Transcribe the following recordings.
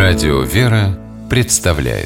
Радио «Вера» представляет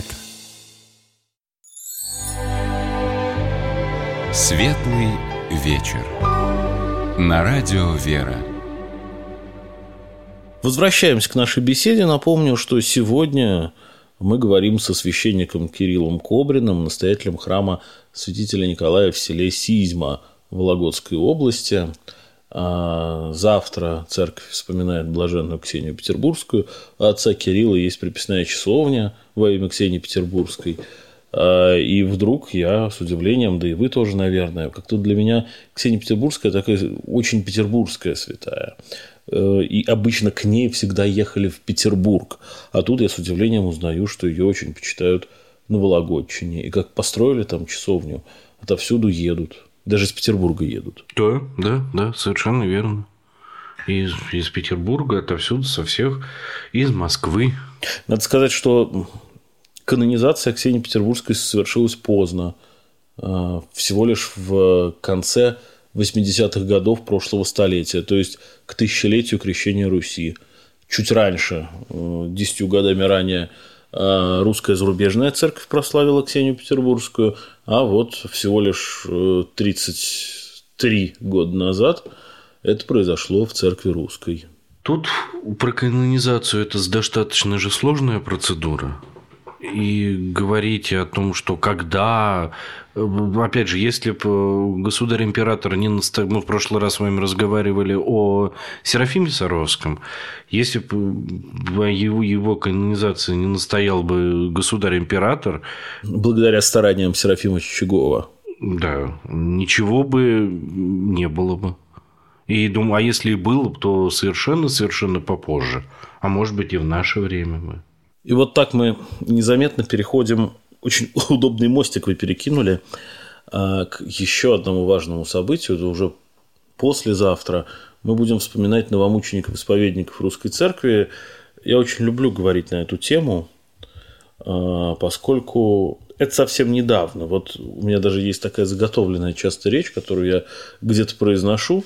Светлый вечер на Радио «Вера». Возвращаемся к нашей беседе. Напомню, что сегодня мы говорим со священником Кириллом Кобриным, настоятелем храма святителя Николая в селе Сизьма Вологодской области. Завтра церковь вспоминает блаженную Ксению Петербургскую, а отца Кирилла есть приписная часовня во имя Ксении Петербургской. И вдруг я с удивлением, да и вы тоже, наверное, как-то для меня Ксения Петербургская такая очень петербургская святая. И обычно к ней всегда ехали в Петербург. А тут я с удивлением узнаю, что ее очень почитают на Вологодчине. И как построили там часовню, отовсюду едут. Даже из Петербурга едут. Да, совершенно верно. Из Петербурга, отовсюду, со всех, из Москвы. Надо сказать, что канонизация Ксении Петербургской совершилась поздно. Всего лишь в конце 80-х годов прошлого столетия. То есть, к тысячелетию крещения Руси. Чуть раньше, 10 годами ранее, русская зарубежная церковь прославила Ксению Петербургскую, а вот всего лишь 33 года назад это произошло в церкви русской. Тут про канонизацию это достаточно же сложная процедура. И говорить о том, что когда... Опять же, если бы государь-император не настоял... Мы в прошлый раз с вами разговаривали о Серафиме Саровском. Если бы его канонизации не настоял бы государь-император... Благодаря стараниям Серафима Чичагова. Да, ничего бы не было бы. И думаю, а если и было, то совершенно попозже. А может быть, и в наше время бы. И вот так мы незаметно переходим, очень удобный мостик вы перекинули, к еще одному важному событию. Это уже послезавтра мы будем вспоминать новомучеников-исповедников Русской Церкви. Я очень люблю говорить на эту тему, поскольку это совсем недавно. Вот у меня даже есть такая заготовленная часто речь, которую я где-то произношу,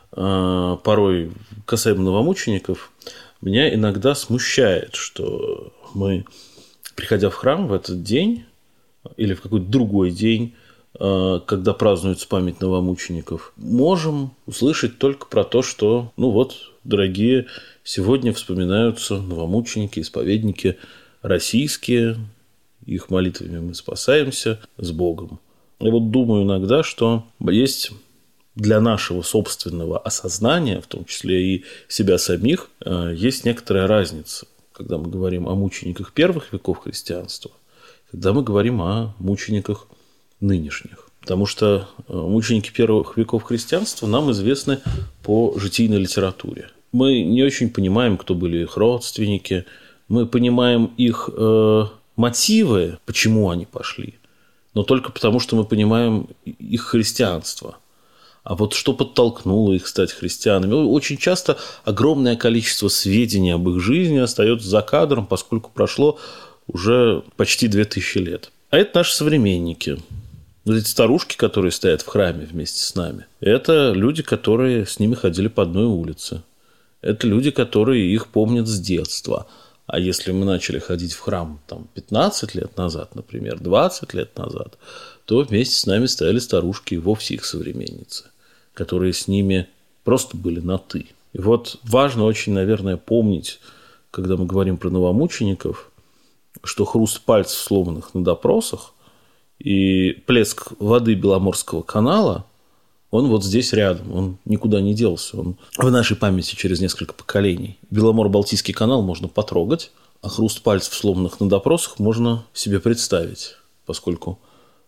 порой касаемо новомучеников. Меня иногда смущает, что мы, приходя в храм в этот день или в какой-то другой день, когда празднуется память новомучеников, можем услышать только про то, что, дорогие, сегодня вспоминаются новомученики, исповедники российские, их молитвами мы спасаемся с Богом. Я вот думаю иногда, что есть... для нашего собственного осознания, в том числе и себя самих, есть некоторая разница, когда мы говорим о мучениках первых веков христианства, когда мы говорим о мучениках нынешних. Потому что мученики первых веков христианства нам известны по житийной литературе. Мы не очень понимаем, кто были их родственники, мы понимаем их мотивы, почему они пошли, но только потому, что мы понимаем их христианство. А вот что подтолкнуло их стать христианами? Очень часто огромное количество сведений об их жизни остается за кадром, поскольку прошло уже почти 2000 лет. А это наши современники. Вот эти старушки, которые стоят в храме вместе с нами, это люди, которые с ними ходили по одной улице. Это люди, которые их помнят с детства. А если мы начали ходить в храм 15 лет назад, например, 20 лет назад, то вместе с нами стояли старушки и вовсе их современницы, которые с ними просто были на «ты». И вот важно очень, наверное, помнить, когда мы говорим про новомучеников, что хруст пальцев, сломанных на допросах, и плеск воды Беломорского канала, он вот здесь рядом, он никуда не делся, он в нашей памяти через несколько поколений. Беломор-Балтийский канал можно потрогать, а хруст пальцев, сломанных на допросах, можно себе представить, поскольку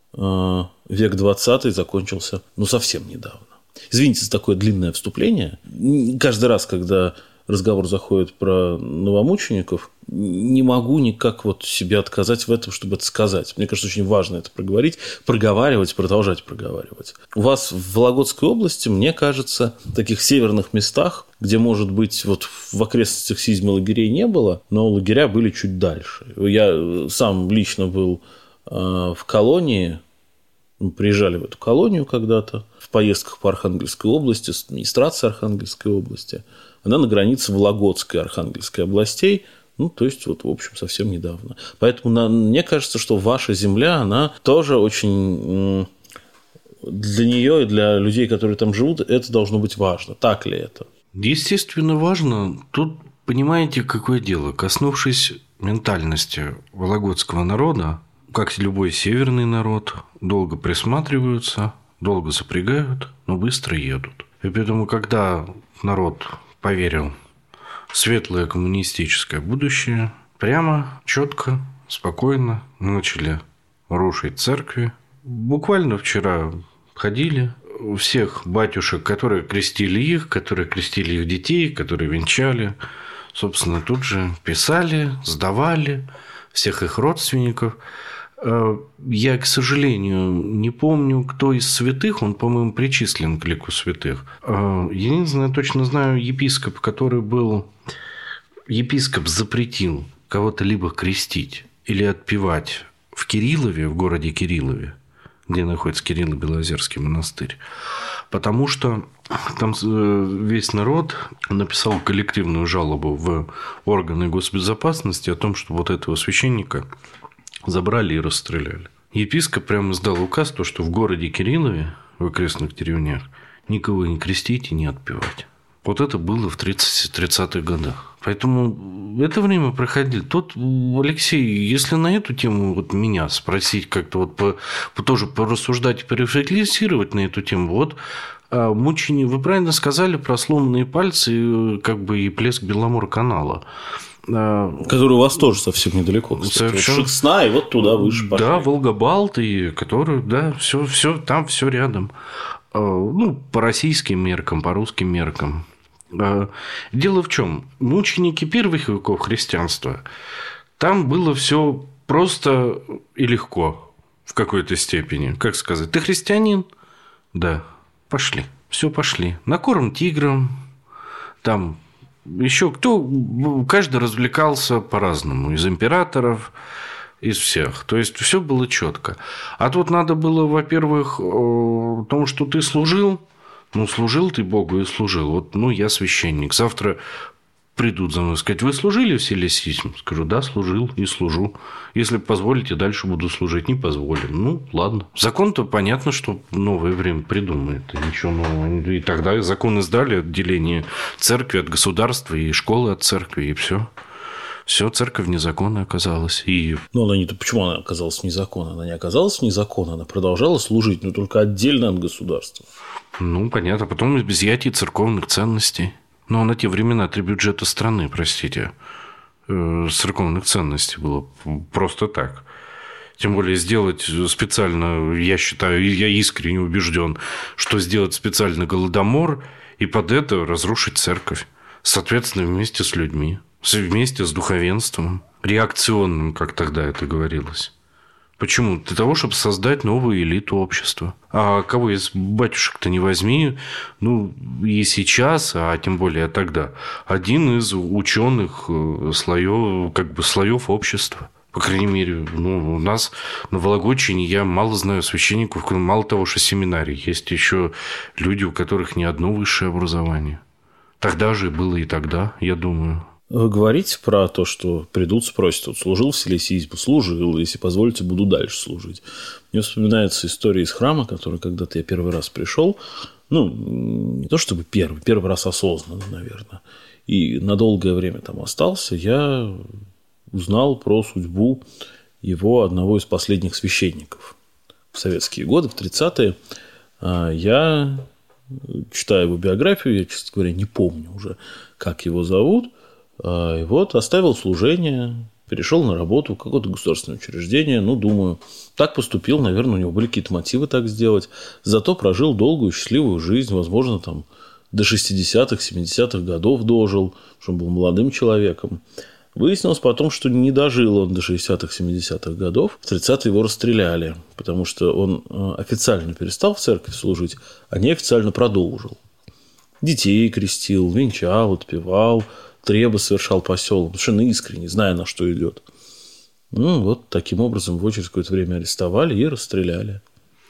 век 20 закончился совсем недавно. Извините за такое длинное вступление. Каждый раз, когда разговор заходит про новомучеников, не могу никак себе отказать в этом, чтобы это сказать. Мне кажется, очень важно это проговаривать, продолжать проговаривать. У вас в Вологодской области, мне кажется, в таких северных местах, где, может быть, в окрестностях Сизьмы лагерей не было, но лагеря были чуть дальше. Я сам лично был в колонии, мы приезжали в эту колонию когда-то, в поездках по Архангельской области, с администрацией Архангельской области. Она на границе Вологодской и Архангельской областей, Ну, то есть, вот, в общем, совсем недавно. Поэтому мне кажется, что ваша земля, она тоже очень... Для нее и для людей, которые там живут, это должно быть важно. Так ли это? Естественно, важно. Тут, понимаете, какое дело. Коснувшись ментальности вологодского народа, как любой северный народ, долго присматриваются, долго запрягают, но быстро едут. И поэтому, когда народ поверил в светлое коммунистическое будущее, прямо, четко, спокойно начали рушить церкви. Буквально вчера ходили всех батюшек, которые крестили их детей, которые венчали, собственно, тут же писали, сдавали всех их родственников. Я, к сожалению, не помню, кто из святых, он, по-моему, причислен к лику святых. Единственное, точно знаю, епископ, который был... Епископ запретил кого-то либо крестить или отпевать в Кириллове, в городе Кириллове, где находится Кирилло-Белозерский монастырь, потому что там весь народ написал коллективную жалобу в органы госбезопасности о том, что вот этого священника забрали и расстреляли. Епископ прямо издал указ, то, что в городе Кириллове, в окрестных деревнях, никого не крестить и не отпевать. Вот это было в 30-х годах. Поэтому это время проходило. Тут, Алексей, если на эту тему вот меня спросить, как-то вот тоже порассуждать и порефлексировать на эту тему, вот мучение, вы правильно сказали про сломанные пальцы, как бы и плеск Беломор-канала. Который у вас тоже совсем недалеко, кстати. Совершенно... Шексна, и вот туда выше пошли. Да, Волгобалт, и который, да, все там все рядом. Ну, по российским меркам, по русским меркам. Дело в чем? Мученики первых веков христианства, там было все просто и легко в какой-то степени. Как сказать? Ты христианин? Да. Пошли. Все, пошли. На корм тиграм. Там еще кто... Каждый развлекался по-разному. Из императоров, из всех. То есть, все было четко. А тут надо было, во-первых, тому, что ты служил. Ну, служил ты Богу и служил. Вот, ну, я священник. Завтра придут за мной сказать, вы служили в селестийском? Скажу, да, служил и служу. Если позволите, дальше буду служить. Не позволим. Ну, ладно. Закон-то понятно, что новое время придумает. Ничего нового. И тогда закон издали отделение церкви от государства и школы от церкви, и все. Все, церковь вне закона оказалась. И... Ну, она не... Почему она оказалась вне закона? Она не оказалась вне закона, она продолжала служить, но только отдельно от государства. Ну, понятно. Потом изъятие церковных ценностей. Но на те времена 3 бюджета страны, простите, церковных ценностей было просто так. Тем более сделать специально, я считаю, я искренне убежден, что сделать специально голодомор и под это разрушить церковь. Соответственно, вместе с людьми, вместе с духовенством, реакционным, как тогда это говорилось. Почему? Для того, чтобы создать новую элиту общества. А кого из батюшек-то не возьми, ну, и сейчас, а тем более тогда, один из ученых слоев общества. По крайней мере, ну, у нас на Вологодчине я мало знаю священников, мало того, что семинарий. Есть еще люди, у которых не одно высшее образование. Тогда же было и тогда, я думаю. Вы говорите про то, что придут, спросят, вот служил в селестийстве, служил, если позволите, буду дальше служить. Мне вспоминается история из храма, который когда-то я первый раз пришел, ну, не то чтобы первый раз осознанно, наверное, и на долгое время там остался, я узнал про судьбу его одного из последних священников. В советские годы, в 30-е, я, читая его биографию, я, честно говоря, не помню уже, как его зовут. И вот оставил служение, перешел на работу в какое-то государственное учреждение. Ну, думаю, так поступил, наверное, у него были какие-то мотивы так сделать. Зато прожил долгую, счастливую жизнь, возможно, там до 60-х, 70-х годов дожил, что он был молодым человеком. Выяснилось потом, что не дожил он до 60-х, 70-х годов. В 30-е его расстреляли, потому что он официально перестал в церкви служить, а неофициально продолжил. Детей крестил, венчал, отпевал, требы совершал по селам, совершенно искренне, зная, на что идет. Ну, вот таким образом его через какое-то время арестовали и расстреляли.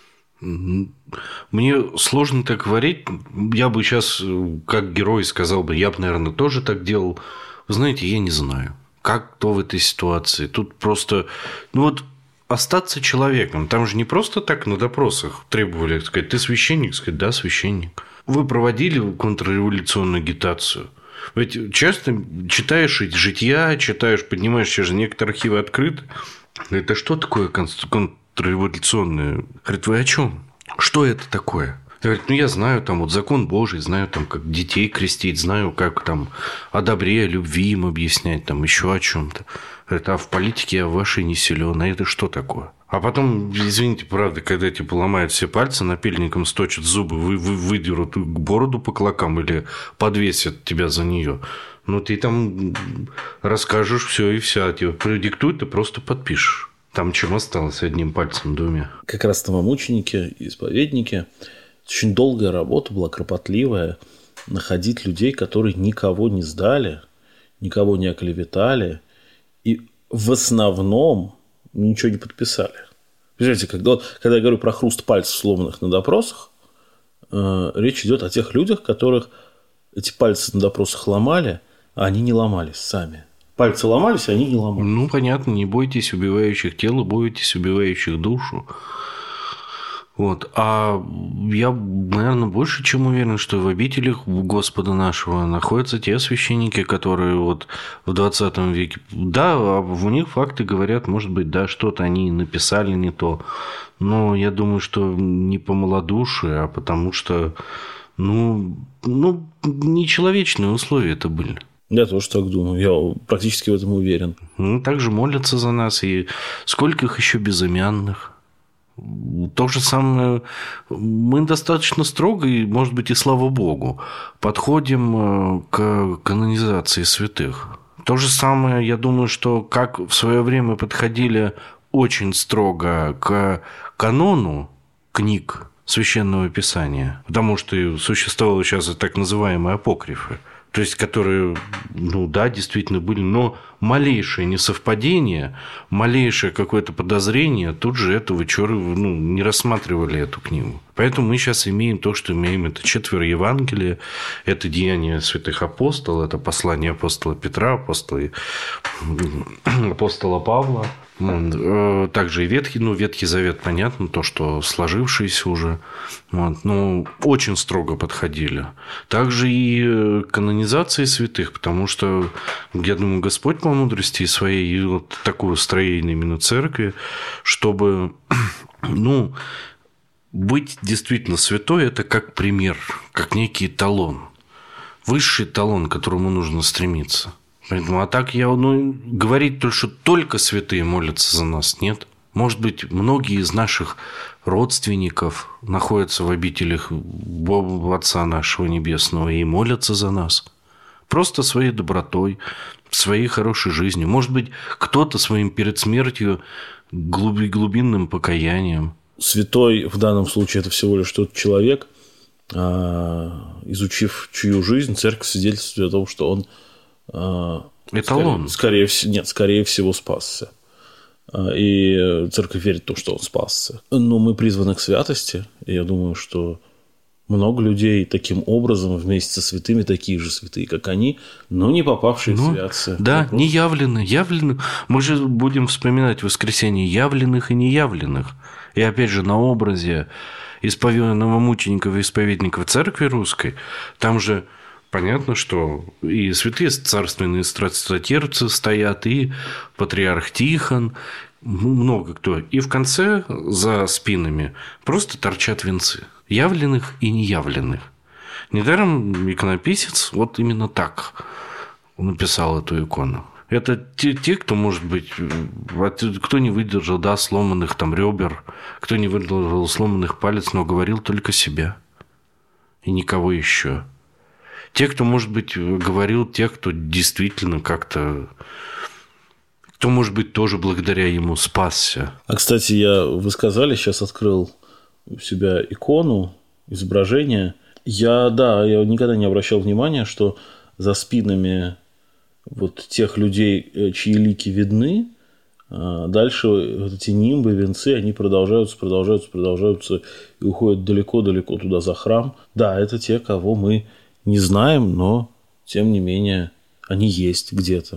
Мне сложно так говорить. Я бы сейчас, как герой, сказал бы, я бы, наверное, тоже так делал. Вы знаете, я не знаю. как кто в этой ситуации. Тут просто... остаться человеком. Там же не просто так на допросах требовали сказать: ты священник? Сказать: да, священник. Вы проводили контрреволюционную агитацию? Ведь часто читаешь эти жития, поднимаешь, сейчас же некоторые архивы открыты. Это что такое контрреволюционное? Говорит: вы о чем? Что это такое? Говорит: я знаю там закон Божий, знаю там, как детей крестить, знаю, как там о добре, о любви им объяснять, там еще о чем-то. Говорит: а в политике я вашей не силен, а это что такое? А потом, извините, правда, когда ломают все пальцы, напильником сточат зубы, выдерут бороду по клокам или подвесят тебя за нее, ты там расскажешь все и вся. Тебе продиктуют, ты просто подпишешь. Там чем осталось? Одним пальцем, двумя. Как раз новомученики, исповедники. Очень долгая работа была, кропотливая. Находить людей, которые никого не сдали, никого не оклеветали. И в основном ничего не подписали. Понимаете, когда я говорю про хруст пальцев, сломанных на допросах, речь идет о тех людях, которых эти пальцы на допросах ломали, а они не ломались сами. Пальцы ломались, а они не ломались. Понятно, не бойтесь убивающих тело, бойтесь убивающих душу. А я, наверное, больше чем уверен, что в обителях Господа нашего находятся те священники, которые в 20 веке... Да, у них факты говорят, может быть, да, что-то они написали не то. Но я думаю, что не по малодушию, а потому что, нечеловечные условия это были. Я тоже так думаю. Я практически в этом уверен. Также молятся за нас. И сколько их еще безымянных. То же самое, мы достаточно строго, и, может быть, и слава Богу, подходим к канонизации святых. То же самое, я думаю, что как в свое время подходили очень строго к канону книг Священного Писания, потому что существовали сейчас и так называемые апокрифы, то есть, которые, действительно были, но малейшее несовпадение, малейшее какое-то подозрение, тут же этого не рассматривали эту книгу. Поэтому мы сейчас имеем то, что имеем. Это 4 Евангелия, это деяния святых апостолов, это послание апостола Петра, апостола Павла. Также и Ветхий Завет, понятно, то, что сложившиеся уже. Очень строго подходили. Также и канонизации святых, потому что, я думаю, Господь по мудрости своей такое строение именно церкви, чтобы, быть действительно святой, это как пример, как некий эталон. Высший эталон, к которому нужно стремиться. Поэтому, а так говорить только святые молятся за нас, нет. Может быть, многие из наших родственников находятся в обителях Отца нашего Небесного и молятся за нас. Просто своей добротой, своей хорошей жизнью. Может быть, кто-то своим перед смертью глубинным покаянием. Святой в данном случае это всего лишь тот человек, изучив чью жизнь, церковь свидетельствует о том, что он эталон. Скорее всего, спасся. И церковь верит в то, что он спасся. Но мы призваны к святости. И я думаю, что много людей таким образом вместе со святыми, такие же святые, как они, но не попавшие в святцы. Да, не явлены. Мы же будем вспоминать в воскресенье явленных и неявленных. И опять же на образе новомучеников и исповедников церкви русской, там же понятно, что и святые царственные страстотерпцы стоят, и патриарх Тихон, много кто. И в конце за спинами просто торчат венцы. Явленных и неявленных. Недаром иконописец именно так написал эту икону. Это те, кто, может быть, кто не выдержал, сломанных ребер, кто не выдержал сломанных палец, но говорил только себя. И никого еще. Те, кто, может быть, говорил, кто действительно как-то... Кто, может быть, тоже благодаря ему спасся. А, кстати, вы сказали, сейчас открыл у себя икону, изображение. Я никогда не обращал внимания, что за спинами тех людей, чьи лики видны, дальше эти нимбы, венцы, они продолжаются и уходят далеко-далеко туда за храм. Да, это те, кого мы не знаем, но, тем не менее, они есть где-то.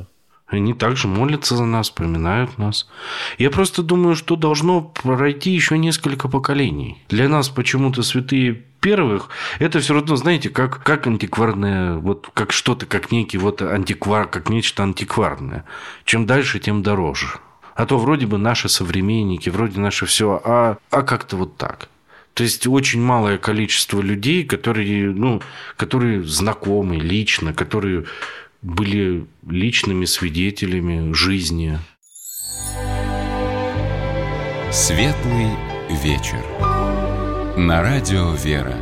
Они также молятся за нас, вспоминают нас. Я просто думаю, что должно пройти еще несколько поколений. Для нас почему-то святые первых, это все равно, знаете, как антикварное, вот как что-то, как некий вот антиквар, как нечто антикварное. Чем дальше, тем дороже. А то вроде бы наши современники, вроде наше все, а как-то вот так. То есть очень малое количество людей, которые знакомы лично, которые были личными свидетелями жизни. Светлый вечер. На радио «Вера».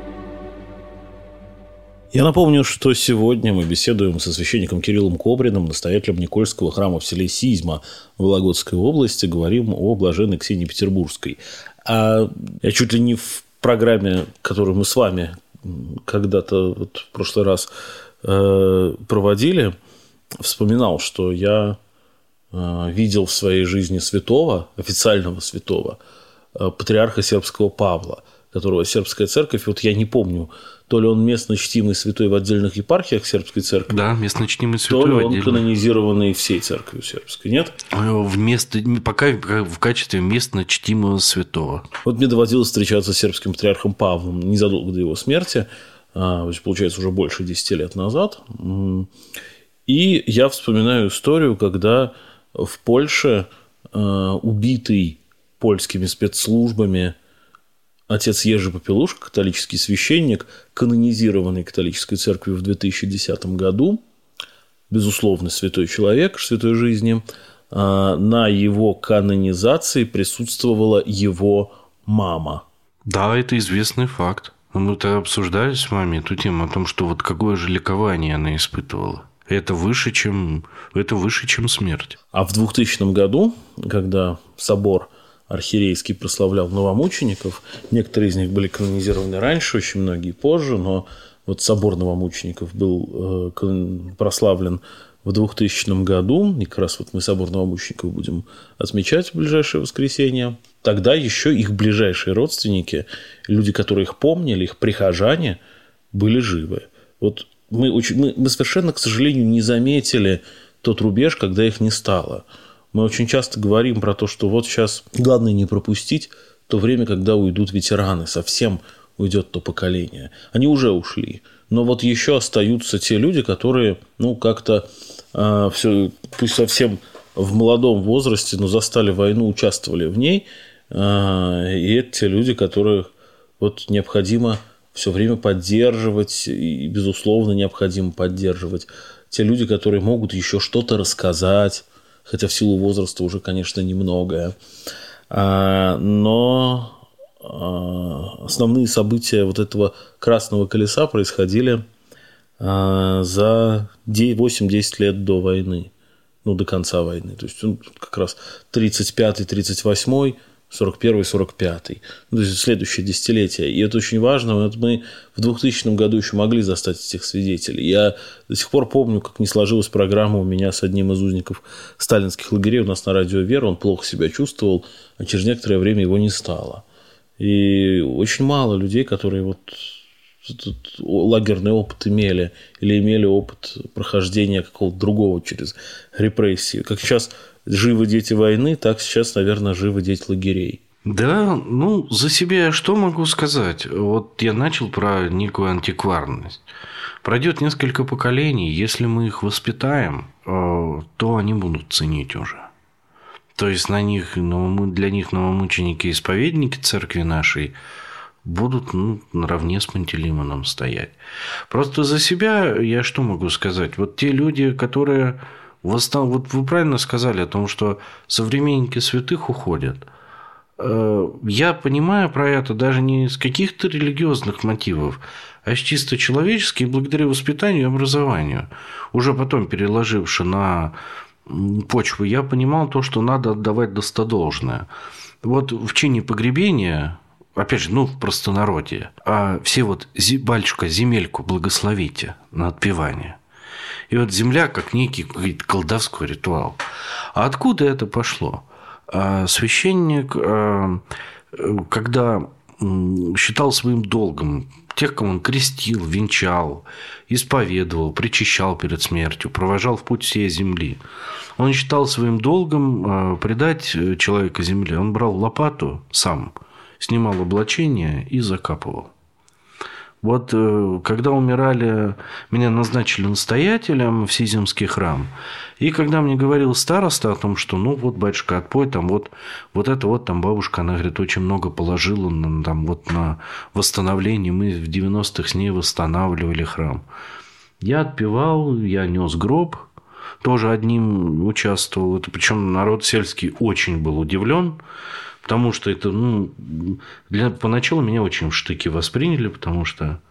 Я напомню, что сегодня мы беседуем со священником Кириллом Кобриным, настоятелем Никольского храма в селе Сизьма Вологодской области. Говорим о блаженной Ксении Петербургской. А я чуть ли не в программе, которую мы с вами когда-то вот в прошлый раз проводили, вспоминал, что я видел в своей жизни святого, официального святого, патриарха сербского Павла, которого сербская церковь, вот я не помню, то ли он местно чтимый святой в отдельных епархиях сербской церкви, да, местно чтимый святой, то ли он канонизированный всей церковью сербской, нет? Пока в качестве местно чтимого святого. Вот мне доводилось встречаться с сербским патриархом Павлом незадолго до его смерти, получается, уже больше 10 лет назад. И я вспоминаю историю, когда в Польше убитый польскими спецслужбами отец Ежи Попелушка, католический священник, канонизированный католической церковью в 2010 году, безусловно, святой человек, святой жизни, на его канонизации присутствовала его мама. Да, это известный факт. Мы-то обсуждали с вами эту тему о том, что вот какое же ликование она испытывала. Это выше, чем смерть. А в 2000 году, когда собор архиерейский прославлял новомучеников, некоторые из них были канонизированы раньше, очень многие позже, но вот собор новомучеников был прославлен в 2000 году, и как раз вот мы собор новомучеников будем отмечать в ближайшее воскресенье. Тогда еще их ближайшие родственники, люди, которые их помнили, их прихожане, были живы. Вот мы совершенно, к сожалению, не заметили тот рубеж, когда их не стало. Мы очень часто говорим про то, что вот сейчас главное не пропустить то время, когда уйдут ветераны, совсем уйдет то поколение. Они уже ушли. Но вот еще остаются те люди, которые, как-то все, пусть совсем в молодом возрасте, но застали войну, участвовали в ней. И это те люди, которых вот необходимо все время поддерживать, и, безусловно, необходимо поддерживать. Те люди, которые могут еще что-то рассказать, хотя в силу возраста уже, конечно, немногое. Но основные события вот этого красного колеса происходили за 8-10 лет до войны, до конца войны. То есть как раз 35-й, 38-й, 41-й, 45-й. То есть следующее десятилетие. И это очень важно. Вот мы в 2000 году еще могли застать этих свидетелей. Я до сих пор помню, как не сложилась программа у меня с одним из узников сталинских лагерей у нас на радио «Вера». Он плохо себя чувствовал, а через некоторое время его не стало. И очень мало людей, которые вот этот лагерный опыт имели или имели опыт прохождения какого-то другого через репрессии. Как сейчас живы дети войны, так сейчас, наверное, живы дети лагерей. Да, за себя я что могу сказать? Вот я начал про некую антикварность. Пройдет несколько поколений, если мы их воспитаем, то они будут ценить уже. То есть для них новомученики-исповедники церкви нашей будут наравне с Пантелеймоном стоять. Просто за себя я что могу сказать? Вот те люди, которые... Вот вы правильно сказали о том, что современники святых уходят. Я понимаю про это даже не из каких-то религиозных мотивов, а с чисто человеческих, и благодаря воспитанию и образованию. Уже потом, переложивши на почву, я понимал то, что надо отдавать достодолжное. Вот в чине погребения, опять же, в простонародье, все вот «Батюшка, земельку благословите» на отпевание. И вот земля как некий колдовской ритуал. А откуда это пошло? Священник, когда считал своим долгом тех, кого он крестил, венчал, исповедовал, причащал перед смертью, провожал в путь всей земли. Он считал своим долгом предать человека земле. Он брал лопату сам, снимал облачение и закапывал. Вот когда умирали, меня назначили настоятелем в Сизимский храм. И когда мне говорил староста о том, что, ну, вот, батюшка, отпой, там, вот это вот, там, бабушка, она, говорит, очень много положила там, вот, на восстановление. Мы в 90-х с ней восстанавливали храм. Я отпевал, я нес гроб, тоже одним участвовал. Это, причем народ сельский очень был удивлен. Потому что это, поначалу меня очень в штыки восприняли, потому что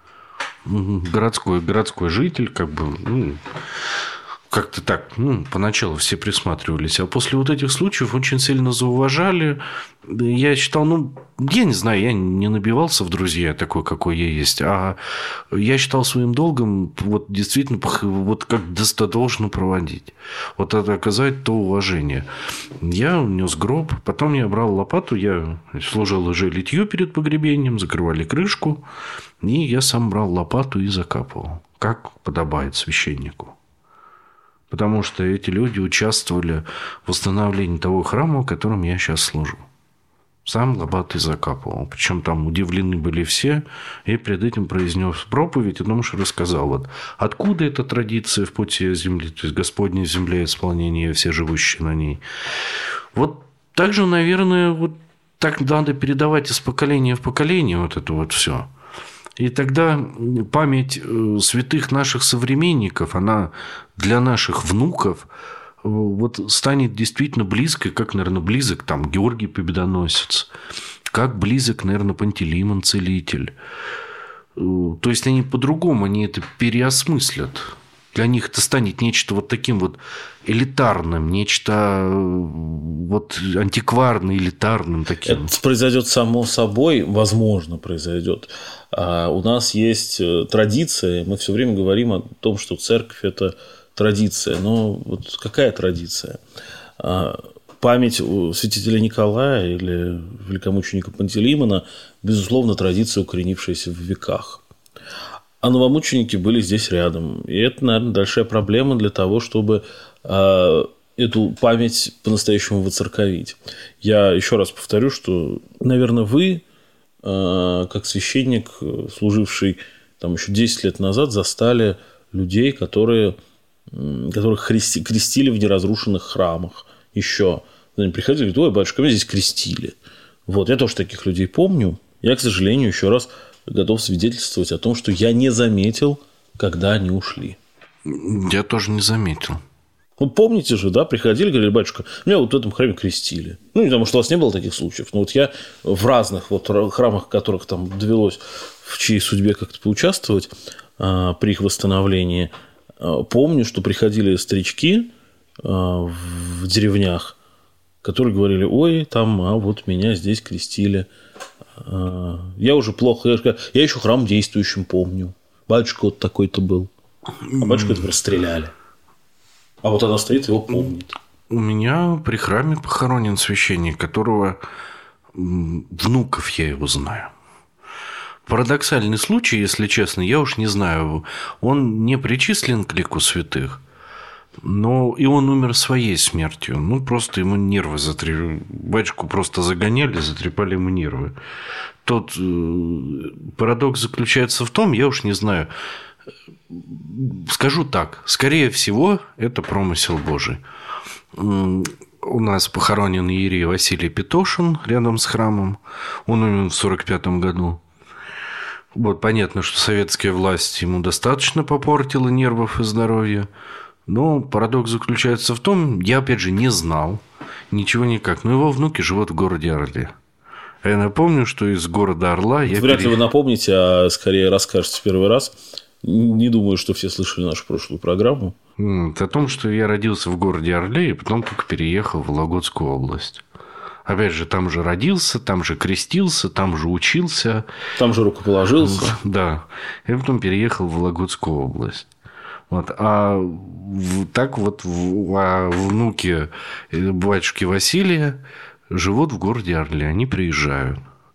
городской житель, как бы, как-то так, поначалу все присматривались. А после вот этих случаев очень сильно зауважали. Я считал, я не знаю, я не набивался в друзья такой, какой я есть. А я считал своим долгом вот действительно вот как должно проводить. Вот это оказать то уважение. Я нес гроб, потом я брал лопату, я служил уже литью перед погребением, закрывали крышку, и я сам брал лопату и закапывал, как подобает священнику. Потому что эти люди участвовали в восстановлении того храма, в котором я сейчас служу. Сам лопатой закапывал. Причем там удивлены были все. И перед этим произнес проповедь, о том, что рассказал. Вот, откуда эта традиция в пути земли, то есть Господня земля, исполнение все живущие на ней. Вот так же, наверное, вот так надо передавать из поколения в поколение вот это вот все. И тогда память святых наших современников, она для наших внуков вот станет действительно близкой, как, наверное, близок там Георгий Победоносец, как близок, наверное, Пантелеймон Целитель. То есть они по-другому, они это переосмыслят. Для них это станет нечто вот таким вот элитарным, нечто вот антикварно элитарным таким. Это произойдет само собой, возможно, произойдет. А у нас есть традиция, мы все время говорим о том, что церковь – это традиция. Но вот какая традиция? Память святителя Николая или великомученика Пантелеймона, безусловно, традиция, укоренившаяся в веках. А новомученики были здесь рядом. И это, наверное, большая проблема для того, чтобы эту память по-настоящему воцерковить. Я еще раз повторю, что, наверное, вы, как священник, служивший там еще 10 лет назад, застали людей, которых крестили в неразрушенных храмах. Еще. Они приходили и говорят: ой, батюшка, меня здесь крестили. Вот, я тоже таких людей помню. Я, к сожалению, еще раз готов свидетельствовать о том, что я не заметил, когда они ушли. Я тоже не заметил. Ну, помните же, да, приходили, говорили: батюшка, меня вот в этом храме крестили. Ну, не потому что у вас не было таких случаев, но вот я в разных вот храмах, в которых там довелось в чьей судьбе как-то поучаствовать при их восстановлении, помню, что приходили старички в деревнях, которые говорили: ой, там, вот меня здесь крестили. Я уже плохо, я еще храм действующим помню. Батюшка вот такой-то был. А батюшка это расстреляли. А вот она стоит, его помнит. У меня при храме похоронен священник, которого внуков я его знаю. Парадоксальный случай, если честно, я уж не знаю. Он не причислен к лику святых, но и он умер своей смертью. Ну, просто ему нервы затрепали. Батюшку просто загоняли, затрепали ему нервы. Тот парадокс заключается в том, я уж не знаю, скажу так, скорее всего, это промысел Божий. У нас похоронен иерей Василий Петошин рядом с храмом. Он умер в 1945 году. Вот понятно, что советская власть ему достаточно попортила нервов и здоровья. Но парадокс заключается в том, я, опять же, не знал ничего никак, но его внуки живут в городе Орле. А я напомню, что из города Орла я... Вряд ли вы напомните, а скорее расскажете первый раз. Не думаю, что все слышали нашу прошлую программу. О том, что я родился в городе Орле и потом только переехал в Вологодскую область. Опять же, там же родился, там же крестился, там же учился. Там же рукоположился. Да. И потом переехал в Вологодскую область. Вот. А так вот внуки батюшки Василия живут в городе Орле. Они приезжают.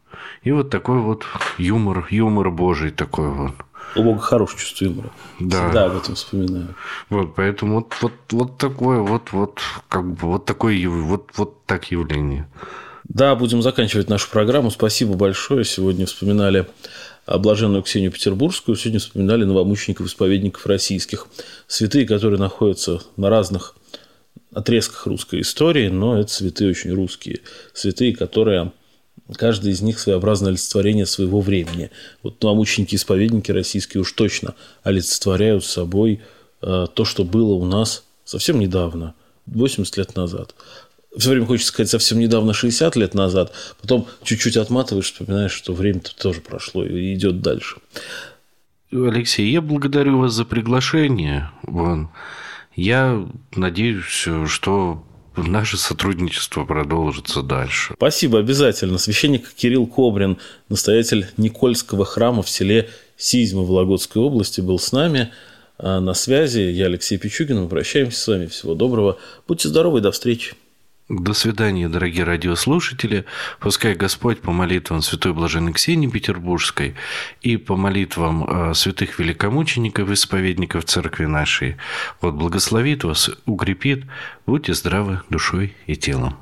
И вот такой вот юмор божий такой вот. У Бога хорошее чувство юмора. Да. Всегда об этом вспоминаю. Вот, поэтому вот такое как бы вот такое вот так явление. Да, будем заканчивать нашу программу. Спасибо большое. Сегодня вспоминали блаженную Ксению Петербургскую, сегодня вспоминали новомучеников-исповедников российских. Святые, которые находятся на разных отрезках русской истории, но это святые очень русские. Святые, которые... Каждый из них своеобразное олицетворение своего времени. Вот новомученики-исповедники российские уж точно олицетворяют собой то, что было у нас совсем недавно, 80 лет назад. Все время хочется сказать совсем недавно, 60 лет назад, потом чуть-чуть отматываешь, вспоминаешь, что время-то тоже прошло и идет дальше. Алексей, я благодарю вас за приглашение. Я надеюсь, что наше сотрудничество продолжится дальше. Спасибо, обязательно. Священник Кирилл Кобрин, настоятель Никольского храма в селе Сизьма Вологодской области, был с нами на связи. Я Алексей Пичугин. Мы прощаемся с вами. Всего доброго. Будьте здоровы и до встречи. До свидания, дорогие радиослушатели. Пускай Господь по молитвам святой блаженной Ксении Петербургской и по молитвам святых великомучеников, исповедников церкви нашей благословит вас, укрепит. Будьте здравы душой и телом.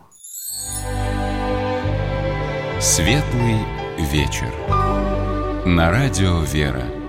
Светлый вечер. На радио «Вера».